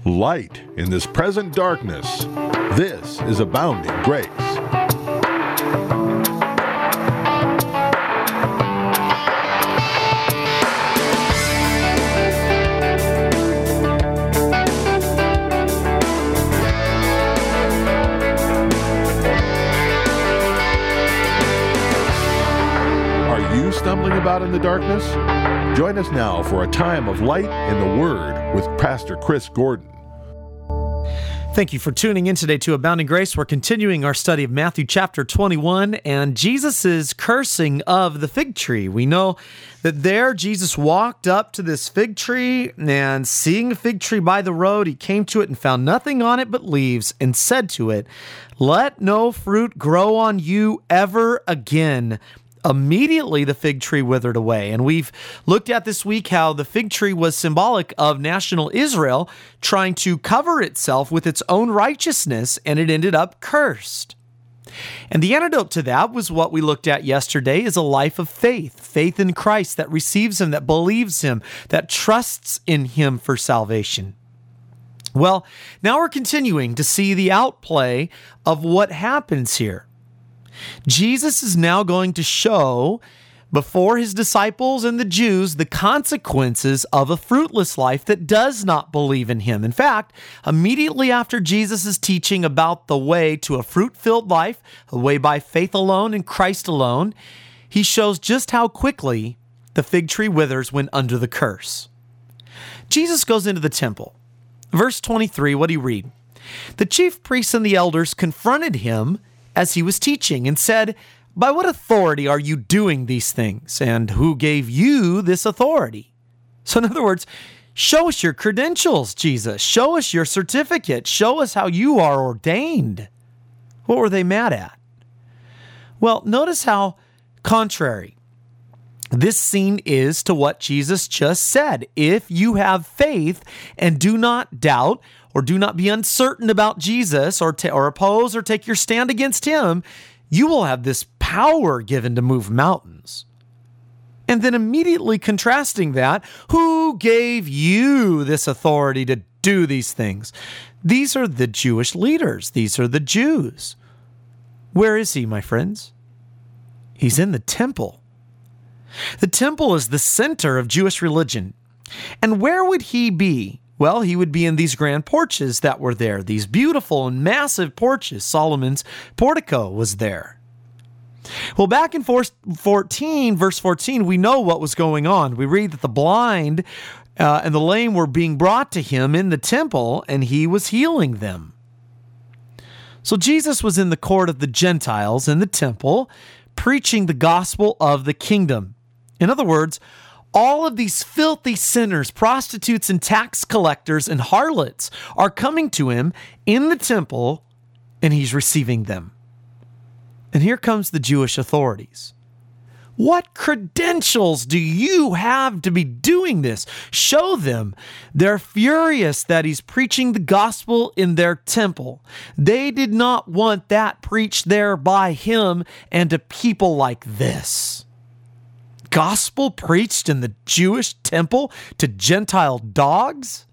Light in this present darkness. This is Abounding Grace. Are you stumbling about in the darkness? Join us now for a time of light in the Word with Pastor Chris Gordon. Thank you for tuning in today to Abounding Grace. We're continuing our study of Matthew chapter 21 and Jesus' cursing of the fig tree. We know that there Jesus walked up to this fig tree, and seeing a fig tree by the road, he came to it and found nothing on it but leaves, and said to it, "Let no fruit grow on you ever again." Immediately the fig tree withered away. And we've looked at this week how the fig tree was symbolic of national Israel trying to cover itself with its own righteousness, and it ended up cursed. And the antidote to that was what we looked at yesterday, is a life of faith. Faith in Christ that receives Him, that believes Him, that trusts in Him for salvation. Well, now we're continuing to see the outplay of what happens here. Jesus is now going to show before his disciples and the Jews the consequences of a fruitless life that does not believe in him. In fact, immediately after Jesus' teaching about the way to a fruit-filled life, a way by faith alone and Christ alone, he shows just how quickly the fig tree withers when under the curse. Jesus goes into the temple. Verse 23, what do you read? The chief priests and the elders confronted him as he was teaching and said, "By what authority are you doing these things? And who gave you this authority?" So in other words, show us your credentials, Jesus. Show us your certificate. Show us how you are ordained. What were they mad at? Well, notice how contrary this scene is to what Jesus just said. If you have faith and do not doubt, or do not be uncertain about Jesus, or oppose or take your stand against him, you will have this power given to move mountains. And then immediately contrasting that, who gave you this authority to do these things? These are the Jewish leaders. These are the Jews. Where is he, my friends? He's in the temple. The temple is the center of Jewish religion. And where would he be? Well, he would be in these grand porches that were there, these beautiful and massive porches. Solomon's portico was there. Well, back in verse 14, we know what was going on. We read that the blind and the lame were being brought to him in the temple, and he was healing them. So Jesus was in the court of the Gentiles in the temple, preaching the gospel of the kingdom. In other words, all of these filthy sinners, prostitutes and tax collectors and harlots are coming to him in the temple, and he's receiving them. And here comes the Jewish authorities. What credentials do you have to be doing this? Show them. They're furious that he's preaching the gospel in their temple. They did not want that preached there by him and to people like this. Gospel preached in the Jewish temple to Gentile dogs?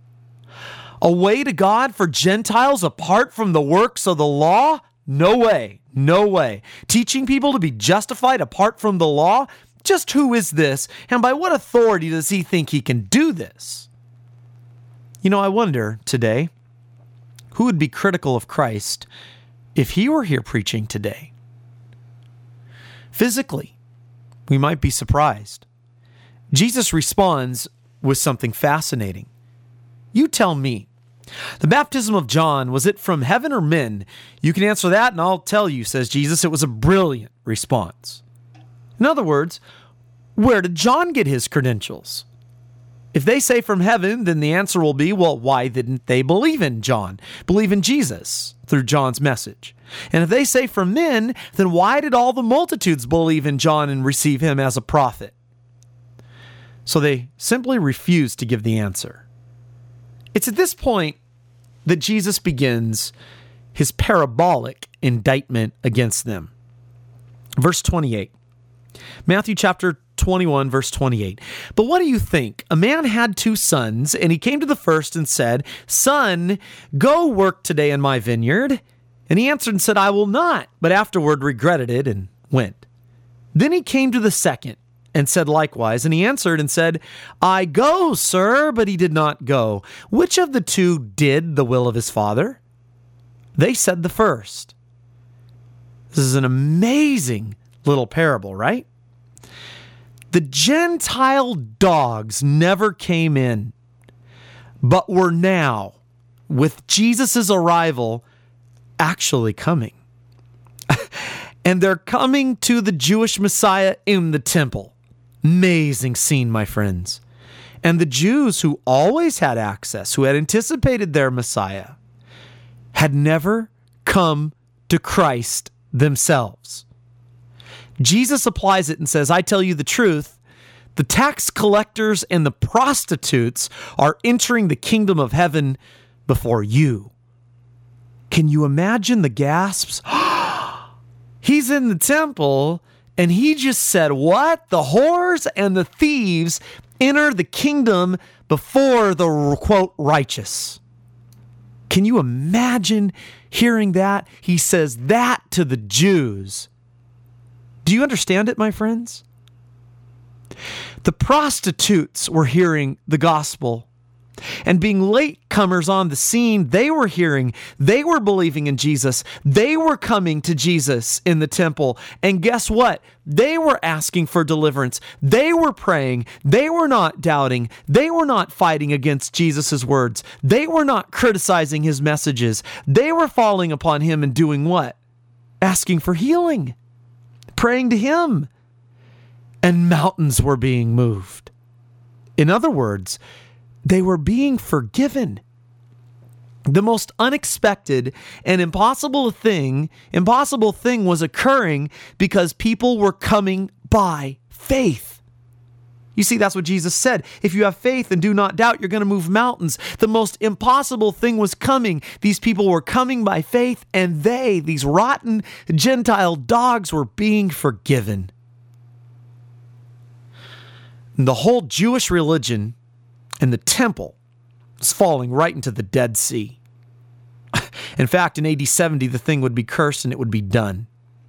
A way to God for Gentiles apart from the works of the law? No way, no way. Teaching people to be justified apart from the law? Just who is this? And by what authority does he think he can do this? You know, I wonder today, who would be critical of Christ if he were here preaching today? Physically, we might be surprised. Jesus responds with something fascinating. You tell me, the baptism of John, was it from heaven or men? You can answer that and I'll tell you, says Jesus. It was a brilliant response. In other words, where did John get his credentials? If they say from heaven, then the answer will be, well, why didn't they believe in John? Believe in Jesus through John's message. And if they say from men, then why did all the multitudes believe in John and receive him as a prophet? So they simply refuse to give the answer. It's at this point that Jesus begins his parabolic indictment against them. Verse 28. Matthew chapter 21, verse 28. But what do you think? A man had 2 sons, and he came to the first and said, Son, go work today in my vineyard. And he answered and said, I will not, but afterward regretted it and went. Then he came to the second and said likewise, and he answered and said, I go, sir, but he did not go. Which of the 2 did the will of his father? They said the first. This is an amazing little parable, right? The Gentile dogs never came in, but were now, with Jesus' arrival, actually coming. And they're coming to the Jewish Messiah in the temple. Amazing scene, my friends. And the Jews who always had access, who had anticipated their Messiah, had never come to Christ themselves. Jesus applies it and says, I tell you the truth, the tax collectors and the prostitutes are entering the kingdom of heaven before you. Can you imagine the gasps? He's in the temple and he just said, what? The whores and the thieves enter the kingdom before the, quote, righteous. Can you imagine hearing that? He says that to the Jews. Do you understand it, my friends? The prostitutes were hearing the gospel. And being latecomers on the scene, they were hearing, they were believing in Jesus. They were coming to Jesus in the temple. And guess what? They were asking for deliverance. They were praying. They were not doubting. They were not fighting against Jesus' words. They were not criticizing his messages. They were falling upon him and doing what? Asking for healing, praying to him. And mountains were being moved. In other words, they were being forgiven. The most unexpected and impossible thing was occurring because people were coming by faith. You see, that's what Jesus said. If you have faith and do not doubt, you're going to move mountains. The most impossible thing was coming. These people were coming by faith, and these rotten Gentile dogs, were being forgiven. And the whole Jewish religion and the temple is falling right into the Dead Sea. In fact, in AD 70, the thing would be cursed and it would be done.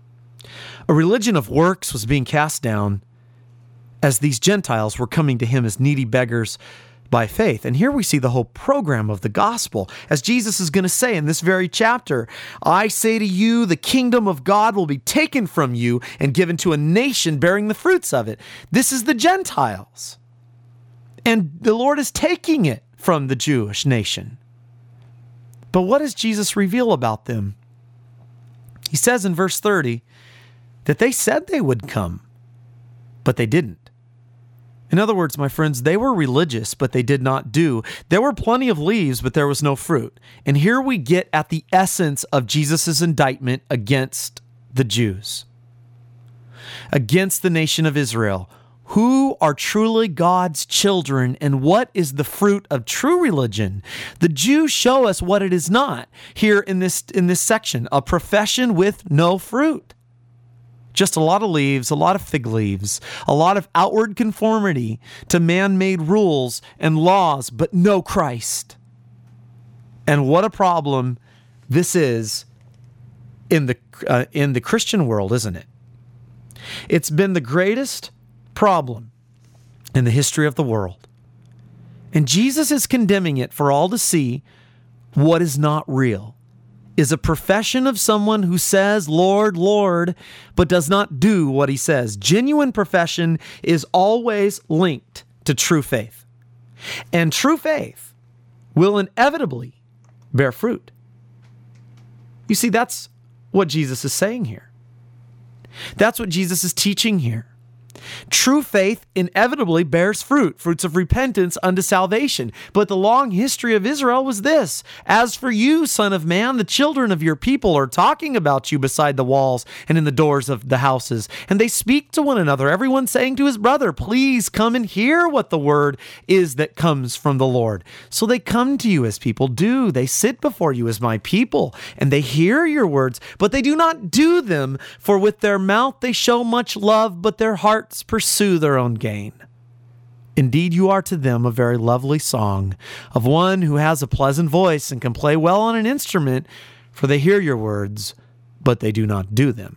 A religion of works was being cast down as these Gentiles were coming to him as needy beggars by faith. And here we see the whole program of the gospel. As Jesus is going to say in this very chapter, I say to you, the kingdom of God will be taken from you and given to a nation bearing the fruits of it. This is the Gentiles. And the Lord is taking it from the Jewish nation. But what does Jesus reveal about them? He says in verse 30 that they said they would come, but they didn't. In other words, my friends, they were religious, but they did not do. There were plenty of leaves, but there was no fruit. And here we get at the essence of Jesus' indictment against the Jews, against the nation of Israel. Who are truly God's children, and what is the fruit of true religion? The Jews show us what it is not here in this section, a profession with no fruit. Just a lot of leaves, a lot of fig leaves, a lot of outward conformity to man-made rules and laws, but no Christ. And what a problem this is in the Christian world, isn't it? It's been the greatest problem in the history of the world. And Jesus is condemning it for all to see. What is not real is a profession of someone who says, Lord, Lord, but does not do what he says. Genuine profession is always linked to true faith. And true faith will inevitably bear fruit. You see, that's what Jesus is saying here. That's what Jesus is teaching here. True faith inevitably bears fruits of repentance unto salvation. But the long history of Israel was this: as for you, son of man, the children of your people are talking about you beside the walls and in the doors of the houses. And they speak to one another, everyone saying to his brother, please come and hear what the word is that comes from the Lord. So they come to you as people do. They sit before you as my people, and they hear your words, but they do not do them. For with their mouth they show much love, but their hearts hearts pursue their own gain. Indeed, you are to them a very lovely song of one who has a pleasant voice and can play well on an instrument, for they hear your words, but they do not do them.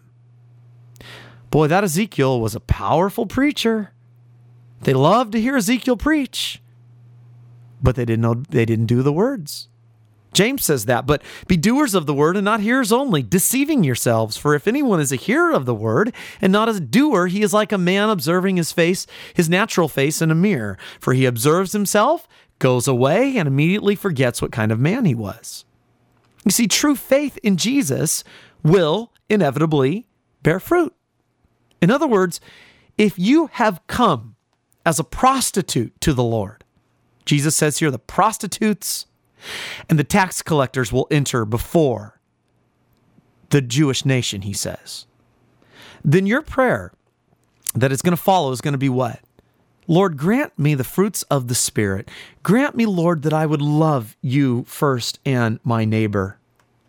Boy, that Ezekiel was a powerful preacher. They loved to hear Ezekiel preach, but they didn't do the words. James says that, but be doers of the word and not hearers only, deceiving yourselves. For if anyone is a hearer of the word and not a doer, he is like a man observing his natural face in a mirror. For he observes himself, goes away, and immediately forgets what kind of man he was. You see, true faith in Jesus will inevitably bear fruit. In other words, if you have come as a prostitute to the Lord, Jesus says here, the prostitutes and the tax collectors will enter before the Jewish nation, he says. Then your prayer that is going to follow is going to be what? Lord, grant me the fruits of the Spirit. Grant me, Lord, that I would love you first and my neighbor.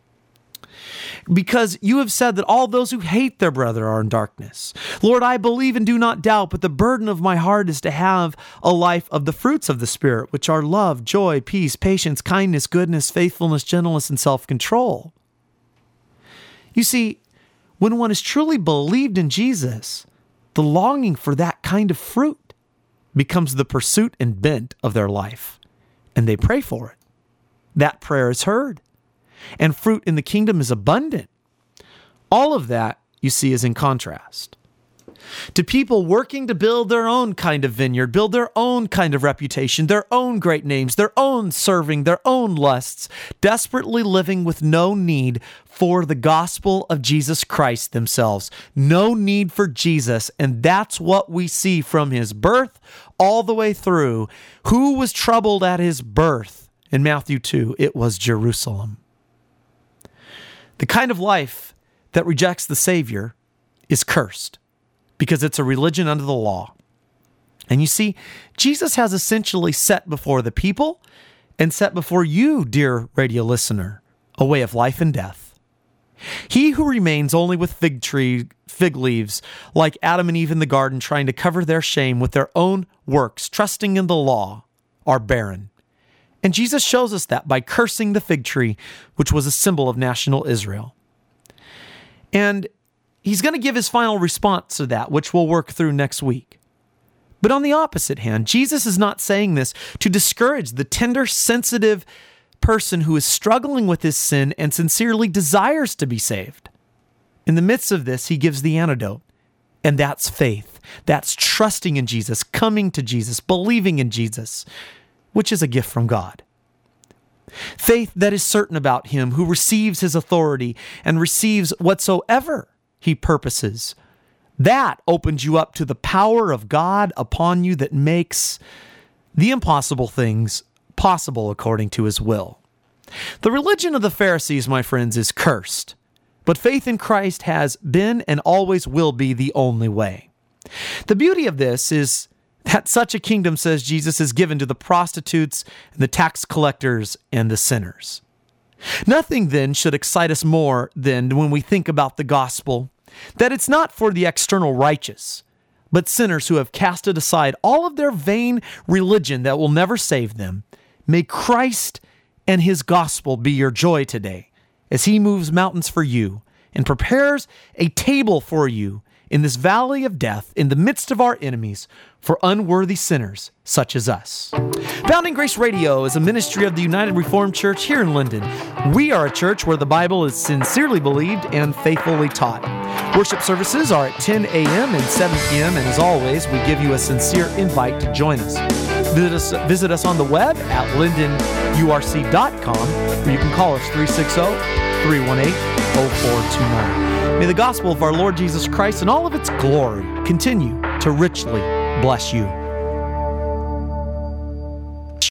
Because you have said that all those who hate their brother are in darkness. Lord, I believe and do not doubt, but the burden of my heart is to have a life of the fruits of the Spirit, which are love, joy, peace, patience, kindness, goodness, faithfulness, gentleness, and self-control. You see, when one has truly believed in Jesus, the longing for that kind of fruit becomes the pursuit and bent of their life, and they pray for it. That prayer is heard. And fruit in the kingdom is abundant. All of that, you see, is in contrast to people working to build their own kind of vineyard, build their own kind of reputation, their own great names, their own serving, their own lusts, desperately living with no need for the gospel of Jesus Christ themselves. No need for Jesus. And that's what we see from his birth all the way through. Who was troubled at his birth? In Matthew 2, it was Jerusalem. The kind of life that rejects the Savior is cursed because it's a religion under the law. And you see, Jesus has essentially set before the people and set before you, dear radio listener, a way of life and death. He who remains only with fig leaves, like Adam and Eve in the garden, trying to cover their shame with their own works, trusting in the law, are barren. And Jesus shows us that by cursing the fig tree, which was a symbol of national Israel. And he's going to give his final response to that, which we'll work through next week. But on the opposite hand, Jesus is not saying this to discourage the tender, sensitive person who is struggling with his sin and sincerely desires to be saved. In the midst of this, he gives the antidote, and that's faith. That's trusting in Jesus, coming to Jesus, believing in Jesus, which is a gift from God. Faith that is certain about him who receives his authority and receives whatsoever he purposes. That opens you up to the power of God upon you that makes the impossible things possible according to his will. The religion of the Pharisees, my friends, is cursed, but faith in Christ has been and always will be the only way. The beauty of this is that such a kingdom, says Jesus, is given to the prostitutes and the tax collectors and the sinners. Nothing then should excite us more than when we think about the gospel, that it's not for the external righteous, but sinners who have casted aside all of their vain religion that will never save them. May Christ and his gospel be your joy today as he moves mountains for you and prepares a table for you in this valley of death, in the midst of our enemies, for unworthy sinners such as us. Abounding Grace Radio is a ministry of the United Reformed Church here in Linden. We are a church where the Bible is sincerely believed and faithfully taught. Worship services are at 10 a.m. and 7 p.m., and as always, we give you a sincere invite to join us. Visit us on the web at lindenurc.com, or you can call us 360-318-0429. May the gospel of our Lord Jesus Christ and all of its glory continue to richly bless you.